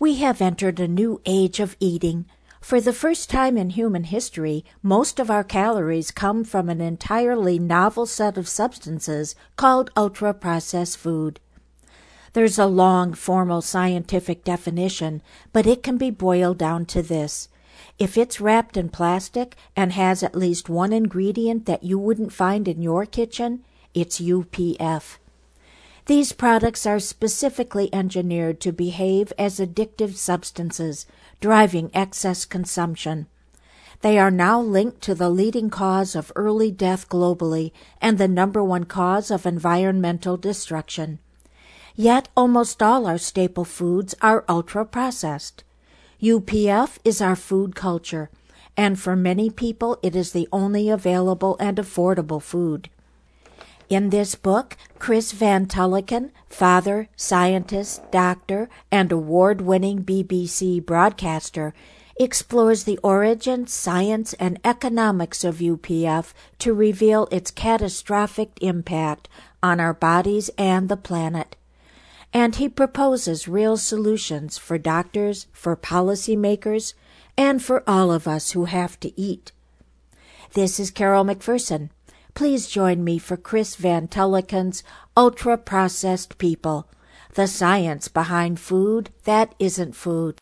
We have entered a new age of eating. For the first time in human history, most of our calories come from an entirely novel set of substances called ultra-processed food. There's a long, formal scientific definition, but it can be boiled down to this. If it's wrapped in plastic and has at least one ingredient that you wouldn't find in your kitchen, it's UPF. These products are specifically engineered to behave as addictive substances, driving excess consumption. They are now linked to the leading cause of early death globally and the number one cause of environmental destruction. Yet almost all our staple foods are ultra-processed. UPF is our food culture, and for many people it is the only available and affordable food. In this book, Chris Van Tulleken, father, scientist, doctor, and award-winning BBC broadcaster, explores the origin, science, and economics of UPF to reveal its catastrophic impact on our bodies and the planet. And he proposes real solutions for doctors, for policymakers, and for all of us who have to eat. This is Carol McPherson. Please join me for Chris Van Tulleken's Ultra-Processed People, the science behind food that isn't food.